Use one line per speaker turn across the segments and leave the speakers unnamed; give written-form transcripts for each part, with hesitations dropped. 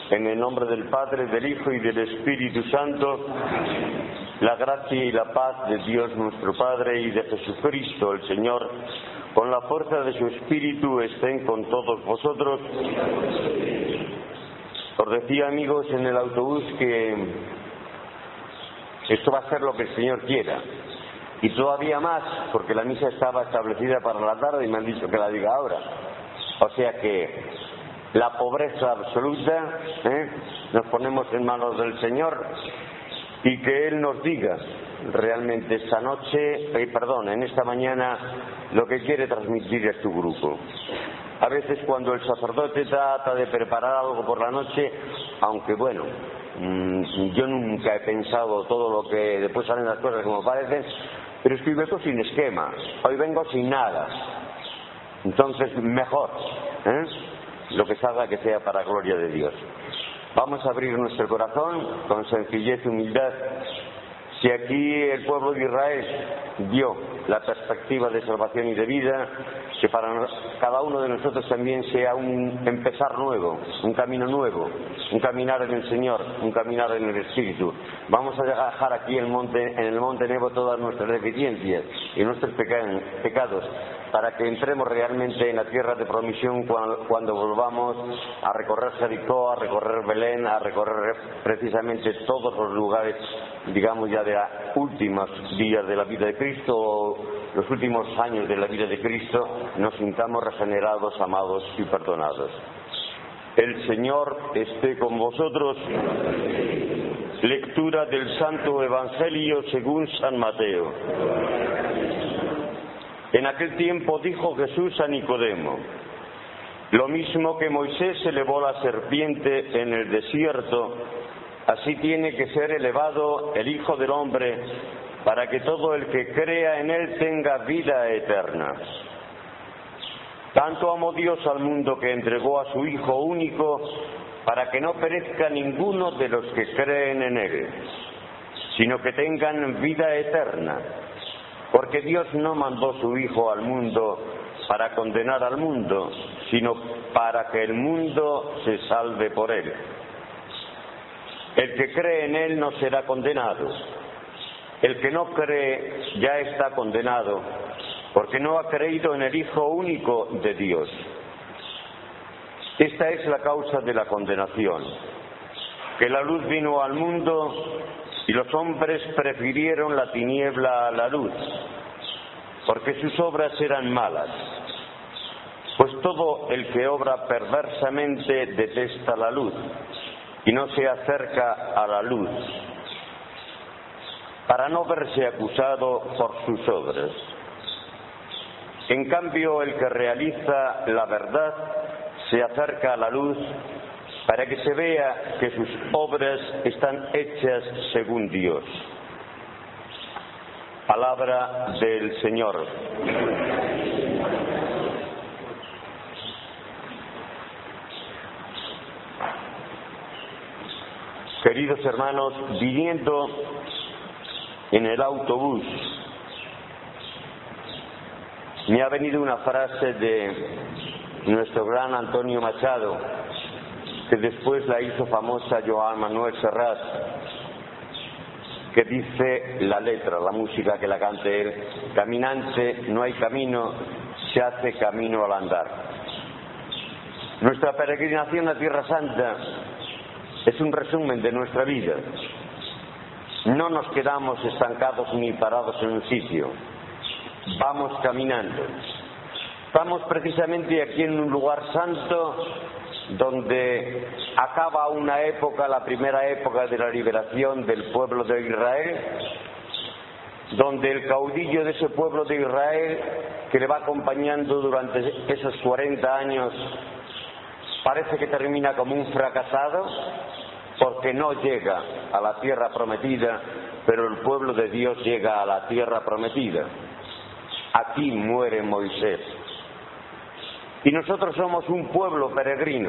En el nombre del Padre, del Hijo y del Espíritu Santo, la gracia y la paz de Dios nuestro Padre y de Jesucristo el Señor, con la fuerza de su Espíritu, estén con todos vosotros. Os decía, amigos, en el autobús que esto va a ser lo que el Señor quiera. Y todavía más, porque la misa estaba establecida para la tarde y me han dicho que la diga ahora. O sea que la pobreza absoluta, nos ponemos en manos del Señor y que Él nos diga realmente esta noche, en esta mañana, lo que quiere transmitir a su grupo. A veces cuando el sacerdote trata de preparar algo por la noche, aunque bueno, yo nunca he pensado todo lo que después salen las cosas como parecen, pero es que hoy vengo sin esquema, hoy vengo sin nada. Entonces mejor, lo que salga que sea para gloria de Dios. Vamos a abrir nuestro corazón con sencillez y humildad. Si aquí el pueblo de Israel vio la perspectiva de salvación y de vida, que para cada uno de nosotros también sea un empezar nuevo, un camino nuevo, un caminar en el Señor, un caminar en el Espíritu. Vamos a dejar aquí en el Monte Nebo todas nuestras deficiencias y nuestros pecados, para que entremos realmente en la tierra de promisión cuando volvamos a recorrer Jericó, a recorrer Belén, a recorrer precisamente todos los lugares, digamos ya de los últimos días de la vida de Cristo, los últimos años de la vida de Cristo, nos sintamos regenerados, amados y perdonados. El Señor esté con vosotros. Lectura del Santo Evangelio según San Mateo. En aquel tiempo dijo Jesús a Nicodemo: lo mismo que Moisés elevó la serpiente en el desierto, así tiene que ser elevado el Hijo del Hombre, para que todo el que crea en él tenga vida eterna. Tanto amó Dios al mundo que entregó a su Hijo único, para que no perezca ninguno de los que creen en él, sino que tengan vida eterna. Porque Dios no mandó su Hijo al mundo para condenar al mundo, sino para que el mundo se salve por él. El que cree en él no será condenado. El que no cree ya está condenado, porque no ha creído en el Hijo único de Dios. Esta es la causa de la condenación, que la luz vino al mundo y los hombres prefirieron la tiniebla a la luz, porque sus obras eran malas. Pues todo el que obra perversamente detesta la luz y no se acerca a la luz, para no verse acusado por sus obras. En cambio, el que realiza la verdad se acerca a la luz, para que se vea que sus obras están hechas según Dios. Palabra del Señor. Queridos hermanos, viniendo en el autobús, me ha venido una frase de nuestro gran Antonio Machado, que después la hizo famosa Joan Manuel Serrat, que dice la letra, la música que la cante él: caminante no hay camino, se hace camino al andar. Nuestra peregrinación a Tierra Santa es un resumen de nuestra vida. No nos quedamos estancados ni parados en un sitio, vamos caminando. Estamos precisamente aquí en un lugar santo, donde acaba una época, la primera época de la liberación del pueblo de Israel, donde el caudillo de ese pueblo de Israel, que le va acompañando durante esos 40 años, parece que termina como un fracasado, porque no llega a la tierra prometida, pero el pueblo de Dios llega a la tierra prometida. Aquí muere Moisés. Y nosotros somos un pueblo peregrino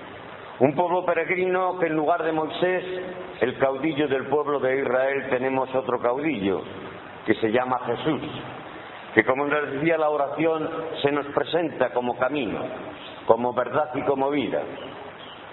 que en lugar de Moisés, el caudillo del pueblo de Israel, tenemos otro caudillo, que se llama Jesús, que, como nos decía la oración, se nos presenta como camino, como verdad y como vida.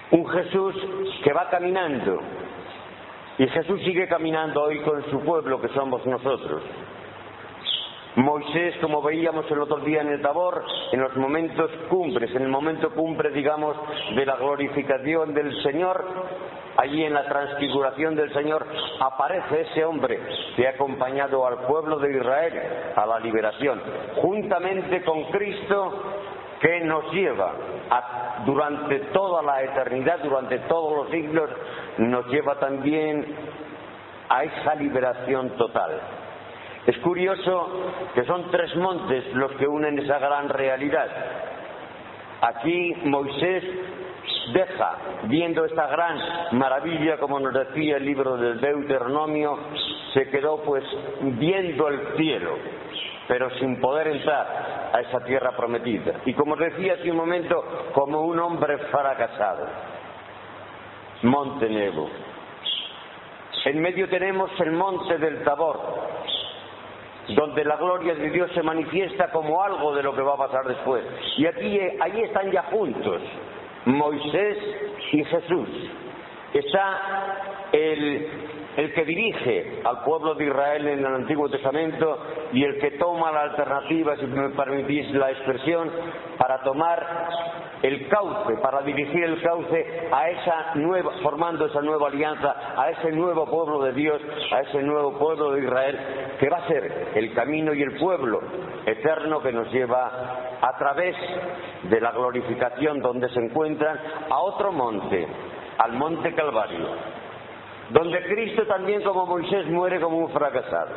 Un Jesús que va caminando. Y Jesús sigue caminando hoy con su pueblo, que somos nosotros. Moisés, como veíamos el otro día en el Tabor, en los momentos cumbres, en el momento cumbre, digamos, de la glorificación del Señor, allí en la transfiguración del Señor, aparece ese hombre que ha acompañado al pueblo de Israel a la liberación, juntamente con Cristo, que nos lleva durante toda la eternidad, durante todos los siglos, nos lleva también a esa liberación total. Es curioso que son 3 montes los que unen esa gran realidad. Aquí Moisés deja, viendo esta gran maravilla, como nos decía el libro del Deuteronomio, se quedó pues viendo el cielo, pero sin poder entrar a esa tierra prometida. Y como os decía hace un momento, como un hombre fracasado. Monte Nebo. En medio tenemos el monte del Tabor, donde la gloria de Dios se manifiesta como algo de lo que va a pasar después. Y ahí están ya juntos Moisés y Jesús. Está el que dirige al pueblo de Israel en el Antiguo Testamento y el que toma la alternativa, si me permitís la expresión, para tomar el cauce, para dirigir el cauce a esa nueva, formando esa nueva alianza, a ese nuevo pueblo de Dios, a ese nuevo pueblo de Israel, que va a ser el camino y el pueblo eterno que nos lleva a través de la glorificación donde se encuentran a otro monte, al monte Calvario, donde Cristo también, como Moisés, muere como un fracasado,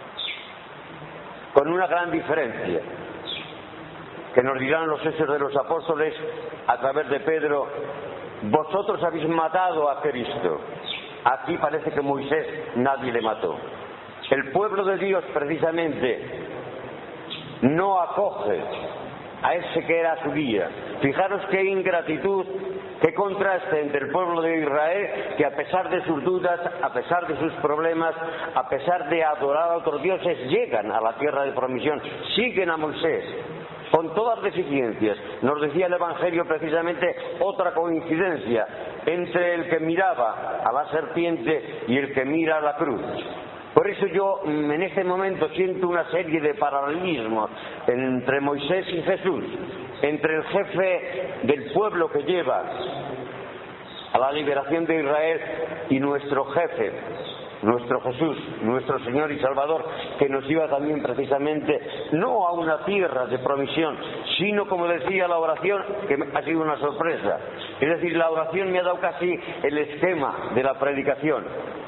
con una gran diferencia que nos dirán los hechos de los apóstoles a través de Pedro: vosotros habéis matado a Cristo. Aquí parece que Moisés nadie le mató. El pueblo de Dios precisamente no acoge a ese que era su guía. Fijaros qué ingratitud, qué contraste entre el pueblo de Israel, que a pesar de sus dudas, a pesar de sus problemas, a pesar de adorar a otros dioses, llegan a la tierra de promisión, siguen a Moisés, con todas deficiencias. Nos decía el Evangelio precisamente otra coincidencia entre el que miraba a la serpiente y el que mira a la cruz. Por eso yo en este momento siento una serie de paralelismos entre Moisés y Jesús, entre el jefe del pueblo que lleva a la liberación de Israel y nuestro jefe, nuestro Jesús, nuestro Señor y Salvador, que nos lleva también precisamente no a una tierra de promisión, sino, como decía la oración, que ha sido una sorpresa. Es decir, la oración me ha dado casi el esquema de la predicación.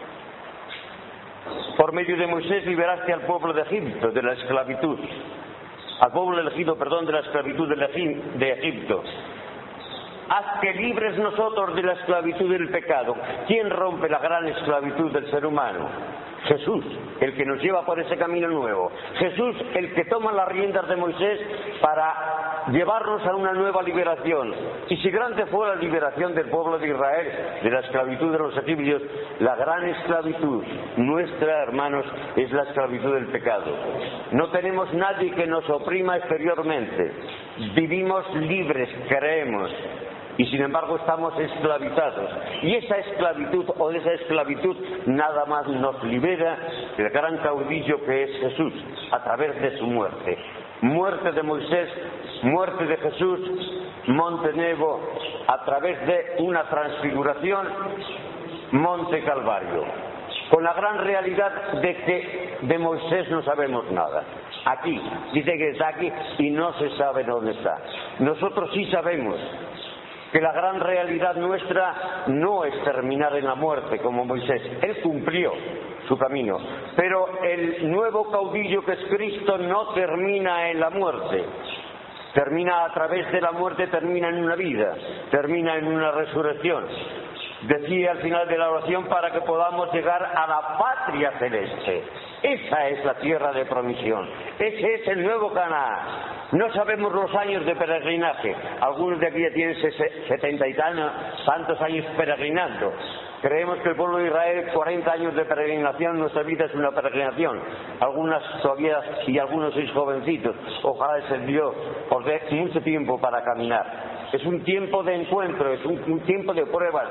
Por medio de Moisés liberaste al pueblo de Egipto, de la esclavitud, al pueblo elegido, de la esclavitud de Egipto. Haz que libres nosotros de la esclavitud del pecado. ¿Quién rompe la gran esclavitud del ser humano? Jesús, el que nos lleva por ese camino nuevo. Jesús, el que toma las riendas de Moisés para llevarnos a una nueva liberación. Y si grande fue la liberación del pueblo de Israel de la esclavitud de los egipcios, la gran esclavitud nuestra, hermanos, es la esclavitud del pecado. No tenemos nadie que nos oprima exteriormente. Vivimos libres, creemos, y sin embargo estamos esclavizados. Y esa esclavitud, o de esa esclavitud, nada más nos libera el gran caudillo que es Jesús, a través de su muerte. Muerte de Moisés, muerte de Jesús, Monte Nebo, a través de una transfiguración, Monte Calvario. Con la gran realidad de que de Moisés no sabemos nada. Aquí, dice que está aquí y no se sabe dónde está. Nosotros sí sabemos que la gran realidad nuestra no es terminar en la muerte como Moisés. Él cumplió su camino, pero el nuevo caudillo que es Cristo no termina en la muerte. Termina a través de la muerte, termina en una vida, termina en una resurrección. Decía al final de la oración: para que podamos llegar a la patria celeste. Esa es la tierra de promisión. Ese es el nuevo Canaán. No sabemos los años de peregrinaje. Algunos de aquí ya tienen 70 y tantos años peregrinando. Creemos que el pueblo de Israel, 40 años de peregrinación, nuestra vida es una peregrinación. Algunas todavía, y algunos sois jovencitos. Ojalá ese Dios os dé mucho tiempo para caminar. es un tiempo de encuentro, es un tiempo de pruebas,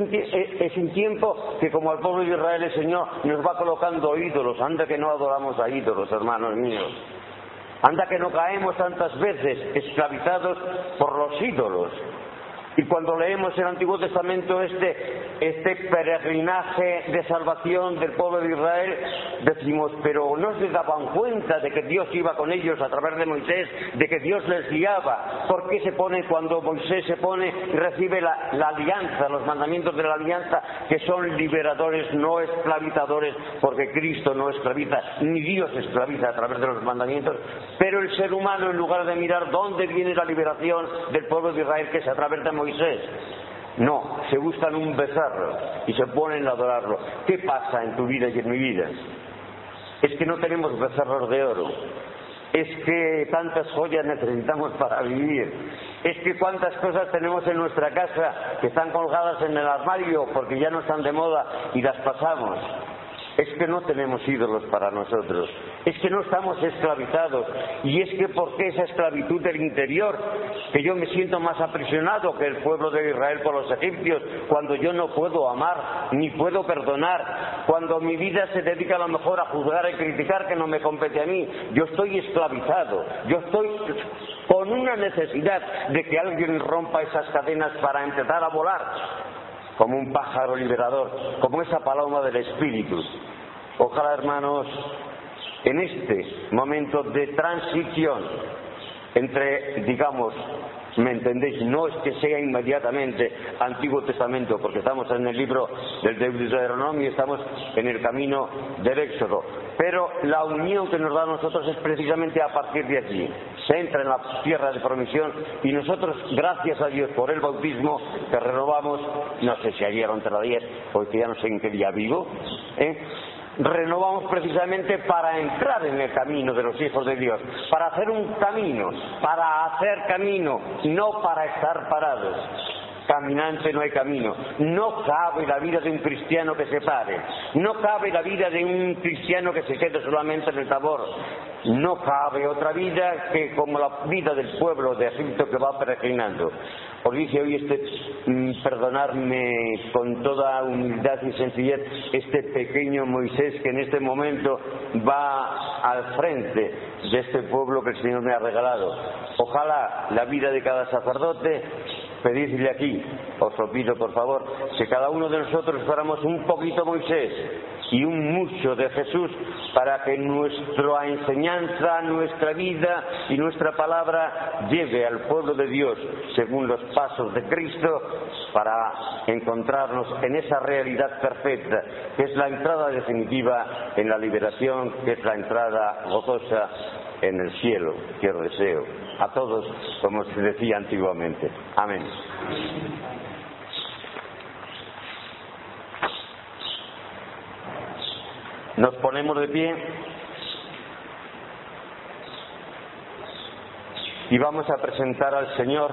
es un tiempo que, como al pueblo de Israel, el Señor nos va colocando ídolos. Anda que no adoramos a ídolos, hermanos míos. Anda que no caemos tantas veces esclavizados por los ídolos. Y cuando leemos el Antiguo Testamento este peregrinaje de salvación del pueblo de Israel, decimos, pero no se daban cuenta de que Dios iba con ellos a través de Moisés, de que Dios les guiaba. ¿Por qué se pone, cuando Moisés se pone y recibe la alianza, los mandamientos de la alianza, que son liberadores, no esclavizadores, porque Cristo no esclaviza, ni Dios esclaviza a través de los mandamientos? Pero el ser humano, en lugar de mirar dónde viene la liberación del pueblo de Israel, que es a través de Moisés, no, se buscan un becerro y se ponen a adorarlo. ¿Qué pasa en tu vida y en mi vida? Es que no tenemos becerros de oro. Es que tantas joyas necesitamos para vivir. Es que cuántas cosas tenemos en nuestra casa que están colgadas en el armario porque ya no están de moda y las pasamos. Es que no tenemos ídolos para nosotros, es que no estamos esclavizados, y es que ¿por qué esa esclavitud del interior? Que yo me siento más aprisionado que el pueblo de Israel por los egipcios, cuando yo no puedo amar, ni puedo perdonar, cuando mi vida se dedica a lo mejor a juzgar y criticar, que no me compete a mí. Yo estoy esclavizado, yo estoy con una necesidad de que alguien rompa esas cadenas para empezar a volar como un pájaro liberador, como esa paloma del Espíritu. Ojalá, hermanos, en este momento de transición entre, digamos, ¿me entendéis? No es que sea inmediatamente Antiguo Testamento, porque estamos en el libro del Deuteronomio y estamos en el camino del Éxodo, pero la unión que nos da a nosotros es precisamente a partir de aquí. Se entra en la tierra de promisión y nosotros, gracias a Dios por el bautismo que renovamos, no sé si ayer o entre la 10, porque ya no sé en qué día vivo, renovamos precisamente para entrar en el camino de los hijos de Dios, para hacer un camino, no para estar parados. Caminante no hay camino. No cabe la vida de un cristiano que se pare. No cabe la vida de un cristiano que se quede solamente en el Tabor. No cabe otra vida que como la vida del pueblo de Egipto que va peregrinando. Os dice hoy perdonadme con toda humildad y sencillez, este pequeño Moisés que en este momento va al frente de este pueblo que el Señor me ha regalado. Ojalá la vida de cada sacerdote, pedidle aquí, os lo pido por favor, que cada uno de nosotros fuéramos un poquito Moisés y un mucho de Jesús, para que nuestra enseñanza, nuestra vida y nuestra palabra lleve al pueblo de Dios según los pasos de Cristo, para encontrarnos en esa realidad perfecta que es la entrada definitiva en la liberación, que es la entrada gozosa en el cielo, que os deseo a todos, como se decía antiguamente. Amén. Nos ponemos de pie y vamos a presentar al Señor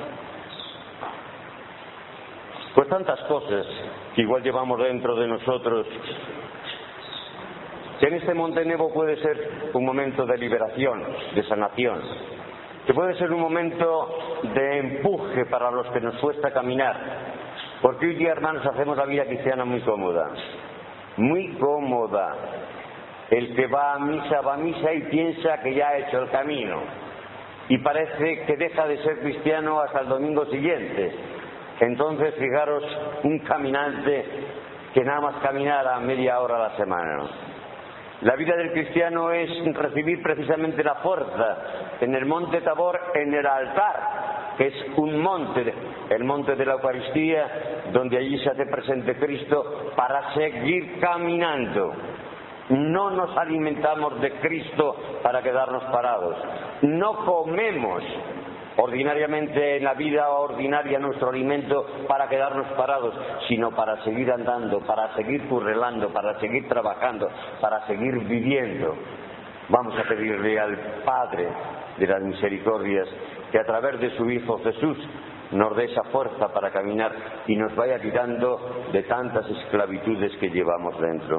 pues tantas cosas que igual llevamos dentro de nosotros, que en este Monte Nebo puede ser un momento de liberación, de sanación, que puede ser un momento de empuje para los que nos cuesta caminar, porque hoy día, hermanos, hacemos la vida cristiana muy cómoda. Muy cómoda. El que va a misa y piensa que ya ha hecho el camino y parece que deja de ser cristiano hasta el domingo siguiente. Entonces, fijaros, un caminante que nada más caminara media hora a la semana. La vida del cristiano es recibir precisamente la fuerza en el monte Tabor, en el altar, que es un monte, el monte de la Eucaristía, donde allí se hace presente Cristo para seguir caminando. No nos alimentamos de Cristo para quedarnos parados. No comemos ordinariamente en la vida ordinaria nuestro alimento para quedarnos parados, sino para seguir andando, para seguir currelando, para seguir trabajando, para seguir viviendo. Vamos a pedirle al Padre de las misericordias que a través de su Hijo Jesús nos dé esa fuerza para caminar y nos vaya quitando de tantas esclavitudes que llevamos dentro.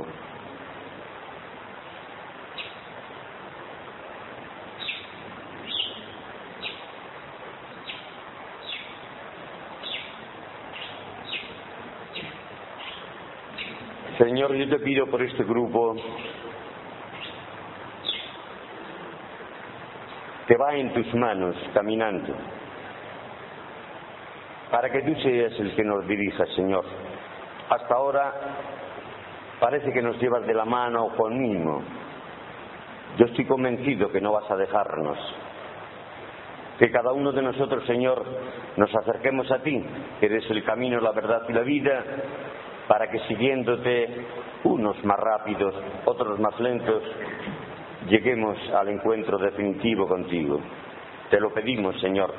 Señor, yo te pido por este grupo que va en tus manos caminando, para que tú seas el que nos dirija, Señor. Hasta ahora parece que nos llevas de la mano conmigo. Yo estoy convencido que no vas a dejarnos. Que cada uno de nosotros, Señor, nos acerquemos a ti, que eres el camino, la verdad y la vida, para que siguiéndote, unos más rápidos, otros más lentos, lleguemos al encuentro definitivo contigo. Te lo pedimos, Señor.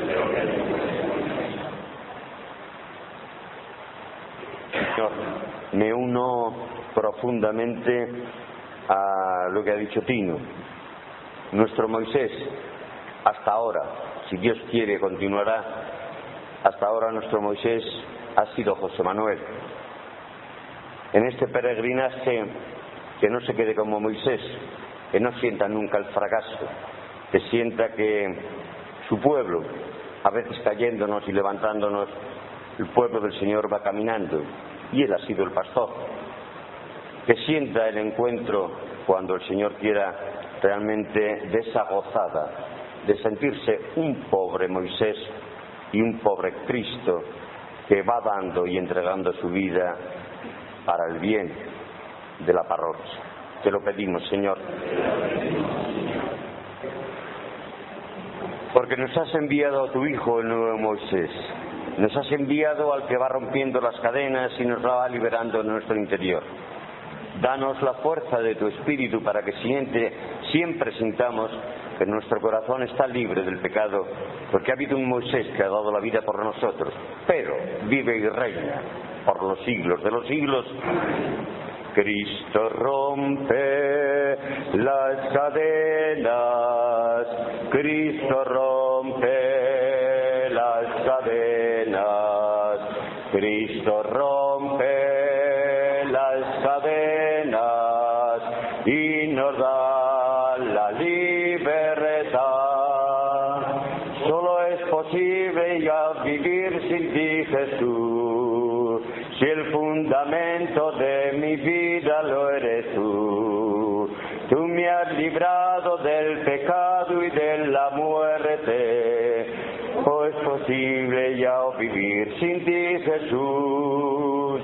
Señor, me uno profundamente a lo que ha dicho Tino. Nuestro Moisés, hasta ahora, si Dios quiere continuará, hasta ahora nuestro Moisés ha sido José Manuel. En este peregrinaje, que no se quede como Moisés, que no sienta nunca el fracaso, que sienta que su pueblo, a veces cayéndonos y levantándonos, el pueblo del Señor va caminando y Él ha sido el pastor. Que sienta el encuentro, cuando el Señor quiera, realmente de esa gozada, de sentirse un pobre Moisés y un pobre Cristo que va dando y entregando su vida para el bien de la parroquia. Te lo pedimos, Señor. Porque nos has enviado a tu Hijo, el nuevo Moisés. Nos has enviado al que va rompiendo las cadenas y nos la va liberando en nuestro interior. Danos la fuerza de tu Espíritu para que siempre sintamos que nuestro corazón está libre del pecado, porque ha habido un Moisés que ha dado la vida por nosotros, pero vive y reina por los siglos de los siglos. Cristo rompe las cadenas, Cristo rompe las cadenas, Cristo rompe las cadenas y nos da la libertad. Solo es posible ya vivir sin ti, Jesús, si el fundamento de mi vida lo eres tú. Tú me has librado del pecado y de la muerte. ¿O es posible ya vivir sin ti, Jesús?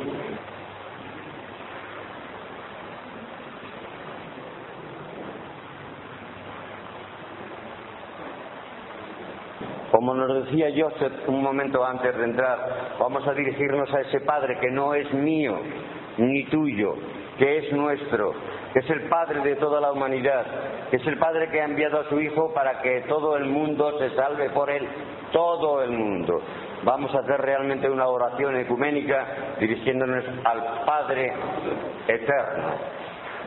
Como nos decía Joseph un momento antes de entrar, vamos a dirigirnos a ese Padre que no es mío ni tuyo, que es nuestro, que es el Padre de toda la humanidad, que es el Padre que ha enviado a su Hijo para que todo el mundo se salve por Él, todo el mundo. Vamos a hacer realmente una oración ecuménica dirigiéndonos al Padre eterno.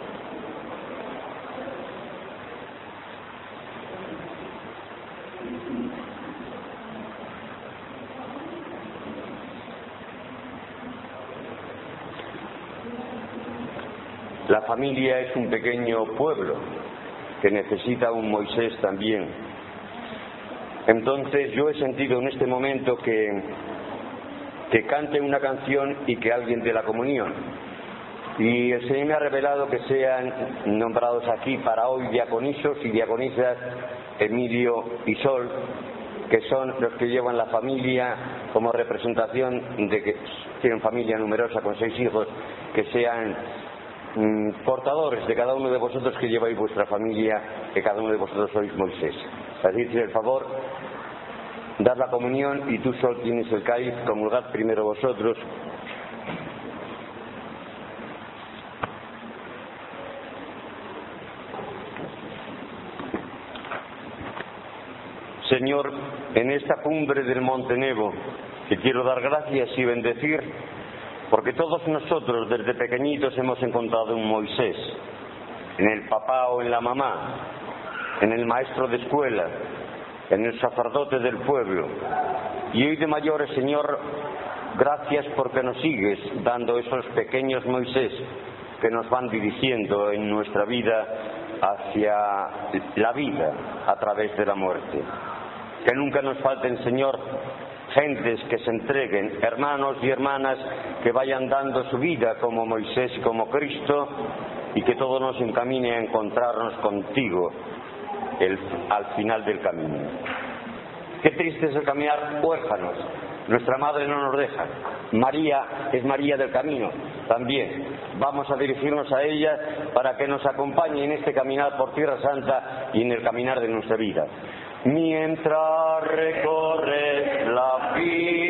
La familia es un pequeño pueblo que necesita un Moisés también. Entonces yo he sentido en este momento que cante una canción y que alguien dé la comunión. Y el Señor me ha revelado que sean nombrados aquí para hoy diaconisos y diaconisas Emilio y Sol, que son los que llevan la familia como representación de que tienen familia numerosa con 6 hijos, que sean portadores de cada uno de vosotros que lleváis vuestra familia, que cada uno de vosotros sois Moisés. Así que, el favor, dar la comunión y tú, Sol, tienes el cáliz, comulgad primero vosotros. Señor, en esta cumbre del Monte Nebo, te quiero dar gracias y bendecir, porque todos nosotros desde pequeñitos hemos encontrado un Moisés, en el papá o en la mamá, en el maestro de escuela, en el sacerdote del pueblo. Y hoy de mayores, Señor, gracias porque nos sigues dando esos pequeños Moisés que nos van dirigiendo en nuestra vida hacia la vida a través de la muerte. Que nunca nos falten, Señor, gentes que se entreguen, hermanos y hermanas que vayan dando su vida como Moisés y como Cristo, y que todo nos encamine a encontrarnos contigo al final del camino. Qué triste es el caminar huérfanos. Nuestra madre no nos deja. María es María del camino también. Vamos a dirigirnos a ella para que nos acompañe en este caminar por Tierra Santa y en el caminar de nuestra vida. Mientras recorres la vida